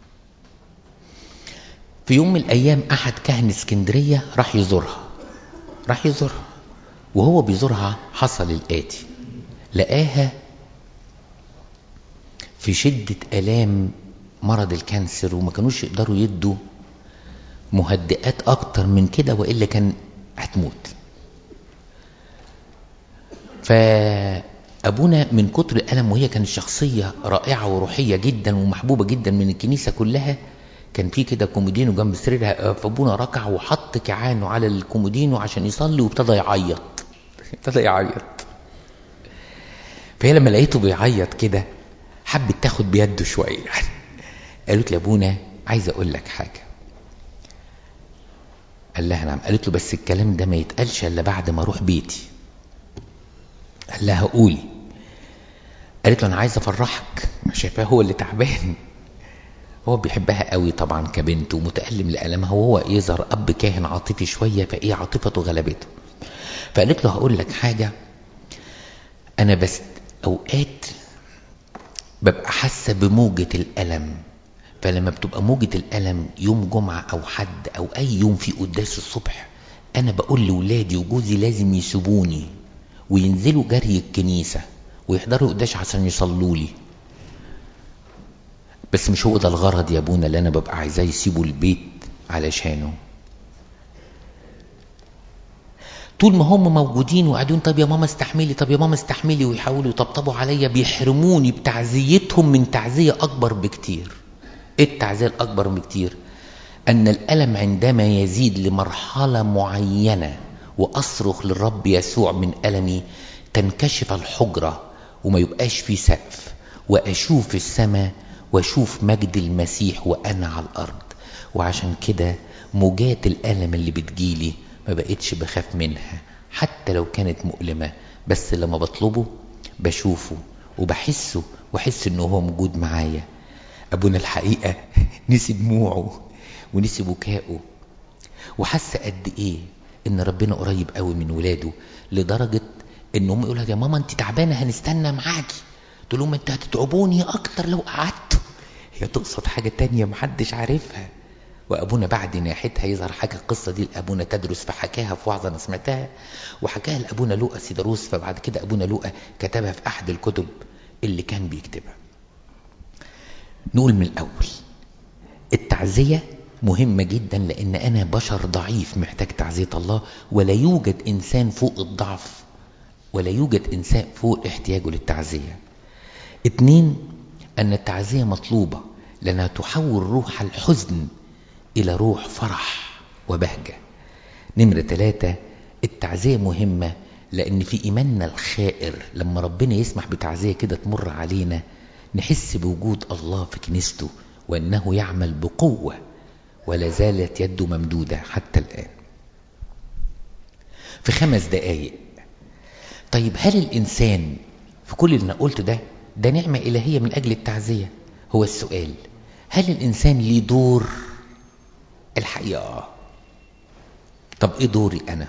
في يوم من الأيام أحد كهنة اسكندرية راح يزورها، وهو بيزورها حصل الآتي: لقاها في شدة آلام مرض الكانسر، وما كانوش يقدروا يدوا مهدئات أكتر من كده وإلا كان هتموت. فأبونا من كتر الألم، وهي كانت شخصية رائعة وروحية جدا ومحبوبة جدا من الكنيسة كلها، كان في كده كومودينو جنب سريرها، فابونا ركع وحط كعانه على الكومودينو عشان يصلي وابتدى يعيط. فهي لما لقيته بيعيط كده حبت تاخد بيده شوية يعني. قالت له ابونا عايز اقول لك حاجة. قال لها نعم. قالت له بس الكلام ده ما يتقالش الا بعد ما اروح بيتي. قال لها قولي. قالت له انا عايز افرحك، شايفاه هو اللي تعبان، هو بيحبها قوي طبعا كبنته ومتألم لألمها، وهو يظهر أب كاهن عاطفي شوية، فإيه عاطفته غلبته. فقالت له هقول لك حاجة، أنا بس أوقات ببقى حاسة بموجة الألم، فلما بتبقى موجة الألم يوم جمعة أو حد أو أي يوم في قداس الصبح، أنا بقول لولادي وجوزي لازم يسيبوني وينزلوا جري الكنيسة ويحضروا قداس عشان يصلوا لي. بس مش هو ده الغرض يا ابونا اللي أنا ببقى عايزاه يسيبوا البيت علشانه. طول ما هم موجودين وقاعدين طب يا ماما استحملي، طب يا ماما استحملي، ويحاولوا يطبطبوا عليا، بيحرموني بتعزيتهم من تعزية أكبر بكتير. إيه التعزية الأكبر بكتير؟ أن الألم عندما يزيد لمرحلة معينة وأصرخ للرب يسوع من ألمي، تنكشف الحجرة وما يبقاش في سقف، وأشوف السماء وأشوف مجد المسيح وأنا على الأرض. وعشان كده موجات الألم اللي بتجيلي ما بقتش بخاف منها حتى لو كانت مؤلمة، بس لما بطلبه بشوفه وبحسه وحس انه هو موجود معايا. ابونا الحقيقة نسي دموعه ونسي بكائه، وحس قد ايه ان ربنا قريب قوي من ولاده، لدرجة انهم يقولوا يا ماما انت تعبانة هنستنى معاكي، تقول لهم انت هتتعبوني اكتر لو قعدت. هي تقصد حاجة تانية محدش عارفها. وابونا بعد ناحيتها يظهر حكى القصة دي لابونا تدرس، فحكاها في وعظة انا سمعتها، وحكاها لابونا لوقا سيدروس، فبعد كده ابونا لوقا كتبها في احد الكتب اللي كان بيكتبها. نقول من الاول التعزية مهمة جدا، لان انا بشر ضعيف محتاج تعزية الله، ولا يوجد انسان فوق الضعف، ولا يوجد انسان فوق احتياجه للتعزية. 2، ان التعزية مطلوبة لانها تحول روح الحزن الى روح فرح وبهجة. 3، التعزية مهمة لان في ايماننا الخائر لما ربنا يسمح بتعزية كده تمر علينا نحس بوجود الله في كنيسته، وانه يعمل بقوة ولا زالت يده ممدودة حتى الآن. في 5 دقايق، طيب هل الإنسان في كل اللي أنا قلته ده نعمة إلهية من أجل التعزية؟ هو السؤال، هل الإنسان ليه دور؟ الحقيقة طب إيه دوري أنا؟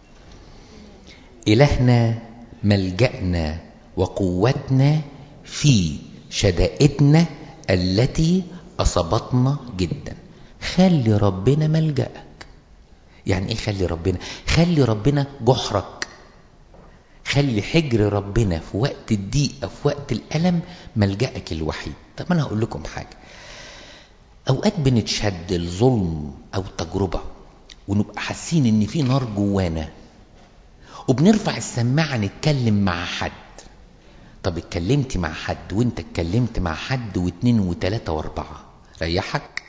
إلهنا ملجأنا وقوتنا في شدائدنا التي أصابتنا جدا. خلي ربنا ملجأك. يعني ايه خلي ربنا؟ خلي ربنا جحرك، خلي حجر ربنا في وقت الضيقة في وقت الألم ملجأك الوحيد. طب أنا هقول لكم حاجة، أوقات بنتشد الظلم أو التجربة ونبقى حاسين إن في نار جوانا، وبنرفع السماعة نتكلم مع حد. طب اتكلمت مع حد وانت اتكلمت مع حد واثنين وثلاثة واربعة، ريحك؟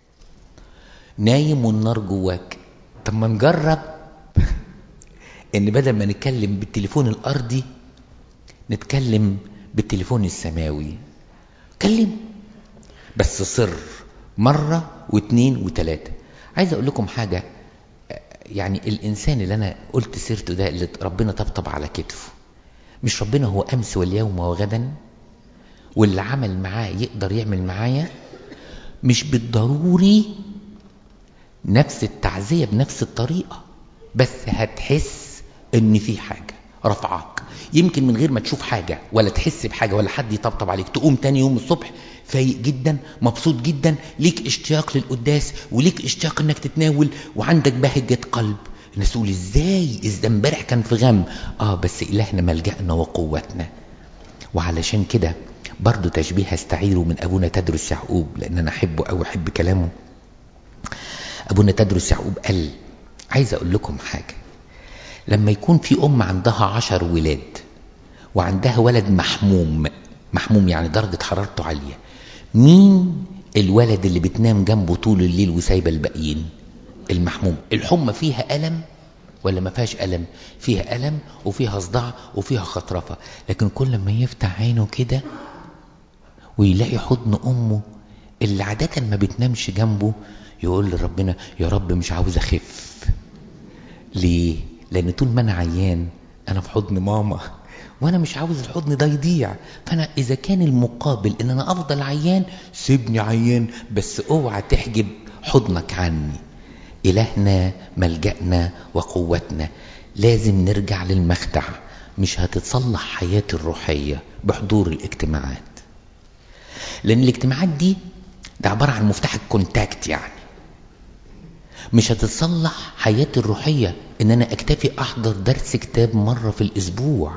نايم والنار جواك. طب ما نجرب ان بدل ما نتكلم بالتليفون الارضي نتكلم بالتليفون السماوي. كلم بس سر مرة واثنين وثلاثة. عايز اقول لكم حاجة، يعني الانسان اللي انا قلت سيرته ده اللي ربنا طبطب على كتفه، مش ربنا هو امس واليوم وغدا؟ واللي عمل معاه يقدر يعمل معايا. مش بالضروري نفس التعزية بنفس الطريقة، بس هتحس ان في حاجة رفعك، يمكن من غير ما تشوف حاجة ولا تحس بحاجة ولا حد يطبطب عليك، تقوم تاني يوم الصبح فايق جدا مبسوط جدا، ليك اشتياق للقداس وليك اشتياق انك تتناول وعندك بهجة قلب. الناس تقول ازاي ده امبارح كان في غم. بس إلهنا ملجأنا وقوتنا. وعلشان كده برضو تشبيه هستعيره من أبونا تدرس يعقوب، لأن أنا أحبه أو أحب كلامه. أبونا تدرس يعقوب قال، عايز أقول لكم حاجة، لما يكون في أم عندها 10 ولاد وعندها ولد محموم يعني درجة حرارته عالية، مين الولد اللي بتنام جنبه طول الليل وسايبه الباقيين؟ المحموم. الحمى فيها ألم ولا ما فيهاش ألم؟ فيها ألم وفيها صداع وفيها خطرفة، لكن كل ما يفتح عينه كده ويلاقي حضن أمه اللي عادة ما بتنامش جنبه، يقول لربنا يا رب مش عاوز أخف. ليه؟ لأن طول ما أنا عيان أنا في حضن ماما، وأنا مش عاوز الحضن ده يضيع. فأنا إذا كان المقابل إن أنا أفضل عيان، سيبني عيان بس اوعى تحجب حضنك عني. إلهنا ملجأنا وقوتنا. لازم نرجع للمخدع. مش هتتصلح حياتي الروحية بحضور الاجتماعات، لأن الاجتماعات دي ده عبارة عن مفتاح الكونتاكت يعني. مش هتتصلح حياتي الروحية ان انا اكتفي احضر درس كتاب مرة في الاسبوع.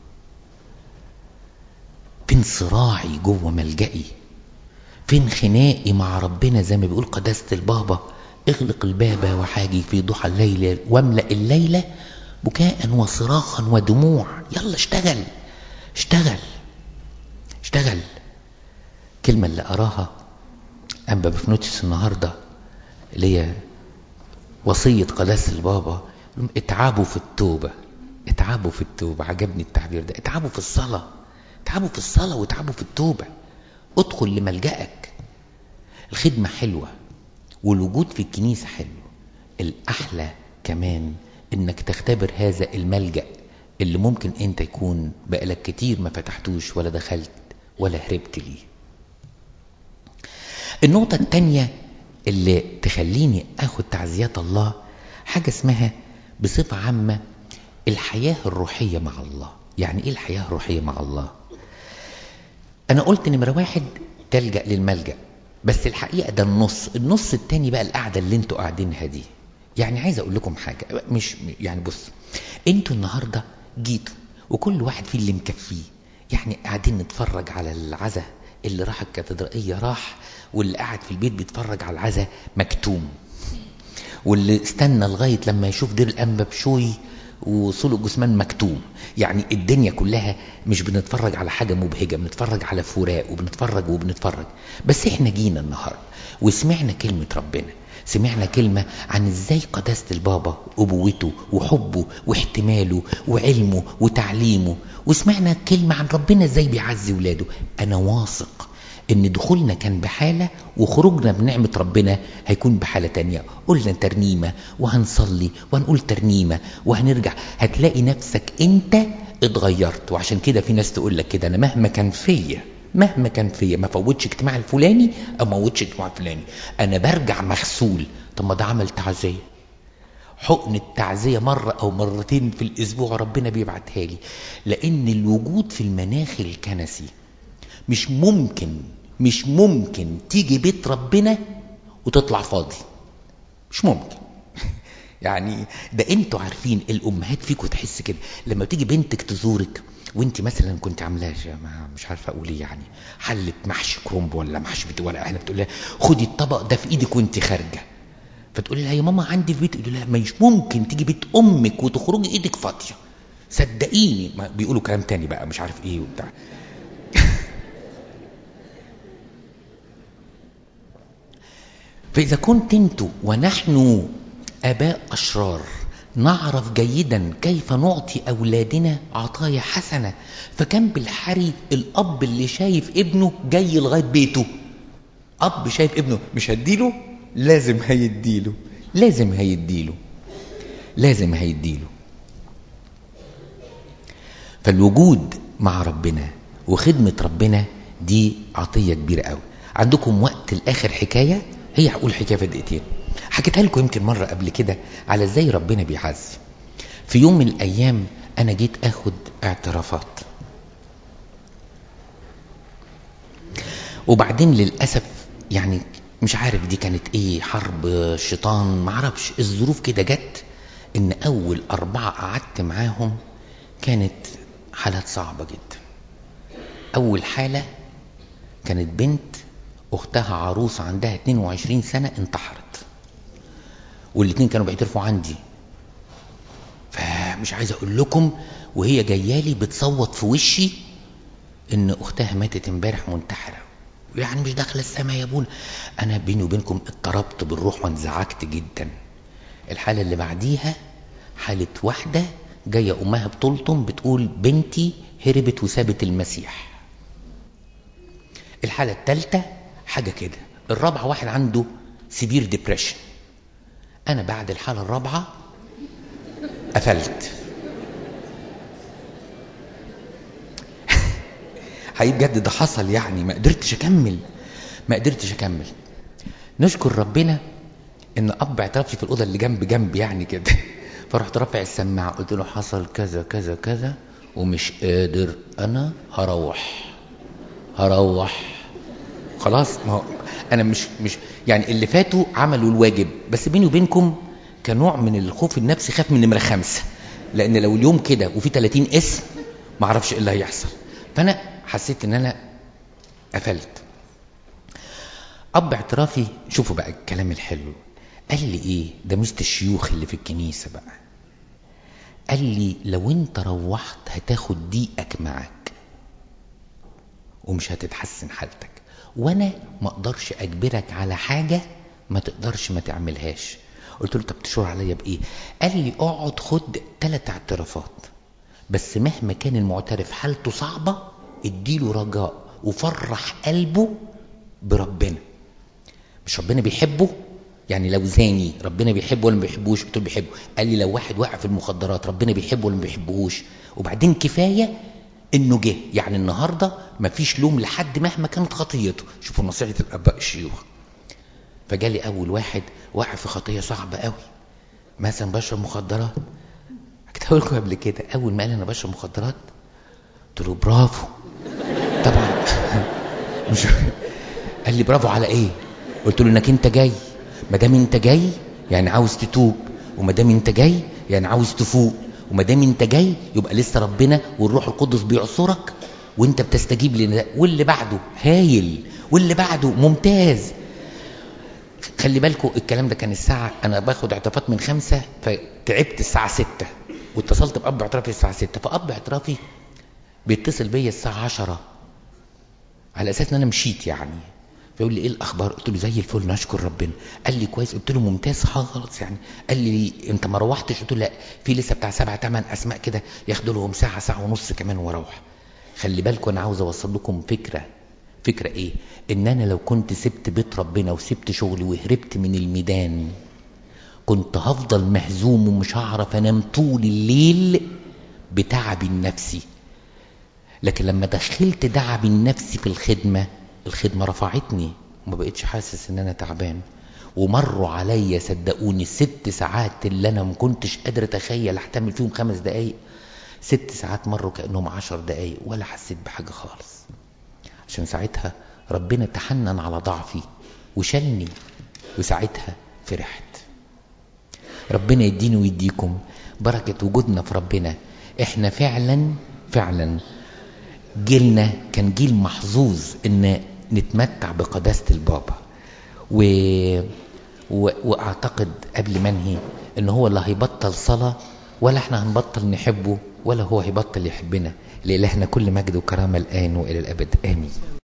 فين صراعي جوه ملجئي؟ فين خناقي مع ربنا؟ زي ما بيقول قداسة البابا: اغلق الباب وحاجي في ضحى الليل واملأ الليلة بكاء وصراخا ودموع. يلا اشتغل اشتغل اشتغل. كلمة اللي أراها أنبا بفنوتس النهاردة اللي هي وصية قداسة البابا: اتعبوا في التوبة. اتعبوا في التوبة. عجبني التعبير ده. اتعبوا في الصلاة. اتعبوا في الصلاة واتعبوا في التوبة. ادخل لملجأك. الخدمة حلوة والوجود في الكنيسة حلو. الأحلى كمان انك تختبر هذا الملجأ اللي ممكن انت يكون بقالك كتير ما فتحتوش ولا دخلت ولا هربت ليه. النقطة التانية اللي تخليني اخد تعزيات الله حاجة اسمها بصفة عامة الحياة الروحية مع الله. يعني ايه الحياة الروحية مع الله؟ انا قلت نمرة 1 تلجأ للملجأ، بس الحقيقة ده النص التاني بقى القعدة اللي انتوا قاعدينها دي. يعني عايز اقول لكم حاجة، مش يعني بص، انتوا النهاردة جيتوا وكل واحد فيه اللي مكفيه. يعني قاعدين نتفرج على العزا، اللي راح الكاتدرائية راح، واللي قاعد في البيت بيتفرج على العزا مكتوم، واللي استنى لغاية لما يشوف دير الأنبا بشوي وصول الجثمان مكتوم. يعني الدنيا كلها مش بنتفرج على حاجة مبهجة، بنتفرج على فراق وبنتفرج. بس احنا جينا النهاردة وسمعنا كلمة ربنا، سمعنا كلمة عن ازاي قداسة البابا أبوته وحبه واحتماله وعلمه وتعليمه، وسمعنا كلمة عن ربنا ازاي بيعزي ولاده. انا واثق ان دخولنا كان بحالة وخروجنا بنعمة ربنا هيكون بحالة تانية. قلنا ترنيمة وهنصلي وهنقول ترنيمة وهنرجع، هتلاقي نفسك انت اتغيرت. وعشان كده في ناس تقول لك كده: انا مهما كان فيا ما فوتش اجتماع الفلاني او ما فوتش اجتماع الفلاني، انا برجع مغسول. طب ما ده عمل تعزية. حقن التعزية مرة او مرتين في الاسبوع ربنا بيبعتها لي، لان الوجود في المناخ الكنسي مش ممكن تيجي بيت ربنا وتطلع فاضي. مش ممكن. يعني ده انتوا عارفين، الامهات فيكم تحس كده لما تيجي بنتك تزورك وانت مثلا كنت عاملاها مش عارفه اقول ايه، يعني حله محشي كرنب ولا محشي ولا احنا بتقول لها خدي الطبق ده في ايدك وانت خارجه، فتقول لها يا ماما عندي في بيت. تقول لها مش ممكن تيجي بيت امك وتخرجي ايدك فاضيه، صدقيني. ما بيقولوا كلام تاني بقى مش عارف ايه وبتاع. فإذا كنت انتوا ونحن آباء أشرار نعرف جيدا كيف نعطي أولادنا عطايا حسنة، فكان بالحري الأب اللي شايف ابنه جاي لغاية بيته. أب شايف ابنه مش هديله، لازم هيديله. فالوجود مع ربنا وخدمة ربنا دي عطية كبيرة قوي. عندكم وقت الآخر حكاية، هي هقول حكاية في دقيقتين حكيتها لكم يمكن مرة قبل كده على ازاي ربنا بيعزي. في يوم من الأيام أنا جيت أخد اعترافات، وبعدين للأسف يعني مش عارف دي كانت ايه، حرب الشيطان معرفش، الظروف كده جت ان اول 4 قعدت معاهم كانت حالات صعبة جدا. اول حالة كانت بنت اختها عروسة عندها 22 سنة انتحرت، والاتنين كانوا بيعترفوا عندي. فمش عايز اقول لكم وهي جايالي بتصوت في وشي ان اختها ماتت امبارح منتحرة، يعني مش داخله السما يا ابونا. انا بيني وبينكم اضطربت بالروح وانزعجت جدا. الحالة اللي بعديها حالة واحدة جاية امها بتلطم بتقول بنتي هربت وسابت المسيح. الحالة الثالثة حاجة كده. الرابعة واحد عنده سيفير ديبريشن. انا بعد الحالة الرابعة قفلت. حقيقي بجد ده حصل، يعني ما قدرتش اكمل. نشكر ربنا ان اب اعترف في الاوضه اللي جنب يعني كده. فرحت رافع السماعه قلت له حصل كذا كذا كذا ومش قادر، انا هروح خلاص. ما هو انا مش يعني اللي فاتوا عملوا الواجب، بس بيني وبينكم كان نوع من الخوف النفسي، خاف من نمرة 5، لان لو اليوم كده وفي 30 اسم ما اعرفش ايه اللي هيحصل. فانا حسيت ان انا قفلت. اب اعترافي شوفوا بقى الكلام الحلو، قال لي ايه ده مش الشيوخ اللي في الكنيسة بقى، قال لي لو انت روحت هتاخد ضيقك معاك ومش هتتحسن حالتك، وانا ما اقدرش اجبرك على حاجة ما تقدرش ما تعملهاش. قلت له طب تشور عليا بايه؟ قال لي اقعد خد 3 اعترافات، بس مهما كان المعترف حالته صعبة اديله رجاء وفرح قلبه بربنا. مش ربنا بيحبه؟ يعني لو زاني ربنا بيحبه ولا ما بيحبوش؟ قلت له بيحبه. قال لي لو واحد واقع في المخدرات ربنا بيحبه ولا ما بيحبهوش؟ وبعدين كفايه انه جه، يعني النهارده ما فيش لوم لحد مهما كانت خطيته. شوفوا نصيحه الاباء الشيوخ. فجالي اول واحد واقع في خطيه صعبه قوي، مثلا بشرب مخدرات. كنت هقول لكم قبل كده، اول ما قال انا بشرب مخدرات قلت له برافو. طبعا مش قال لي برافو على ايه؟ قلت له انك انت جاي، ما دام انت جاي يعني عاوز تتوب، وما دام انت جاي يعني عاوز تفوق، وما دام انت جاي يبقى لسه ربنا والروح القدس بيعصرك وانت بتستجيب لنا. واللي بعده هايل، واللي بعده ممتاز. خلي بالكم الكلام ده كان الساعة، انا باخد اعترافات من 5، فتعبت الساعة 6 واتصلت بأب اعترافي الساعة 6. فأب اعترافي بيتصل بيا الساعة 10 على اساس ان انا مشيت يعني، فيقول لي ايه الاخبار؟ قلت له زي الفل نشكر ربنا. قال لي كويس؟ قلت له ممتاز خالص يعني. قال لي انت ما روحتش؟ قلت له لا، في لسه بتاع 7 8 اسماء كده ياخدوا لهم ساعه ساعه ونص كمان واروح. خلي بالكم انا عاوز اوصل لكم فكره ايه؟ ان انا لو كنت سبت بيت ربنا وسبت شغلي وهربت من الميدان كنت هفضل مهزوم ومش هعرف انام طول الليل بتعبي النفسي. لكن لما دخلت تعبي النفسي في الخدمة رفعتني وما بقيتش حاسس ان انا تعبان. ومروا عليا صدقوني 6 ساعات اللي انا ما كنتش قادر اتخيل احتمل فيهم 5 دقايق، 6 ساعات مروا كأنهم 10 دقايق ولا حسيت بحاجة خالص. عشان ساعتها ربنا تحنن على ضعفي وشلني، وساعتها فرحت. ربنا يديني ويديكم بركة وجودنا في ربنا. احنا فعلا جيلنا كان جيل محظوظ ان نتمتع بقداسة البابا. واعتقد قبل ما انهي ان هو لا هيبطل صلاة ولا احنا هنبطل نحبه ولا هو هيبطل يحبنا. لإلهنا كل مجد وكرامة الآن وإلى الأبد آمين.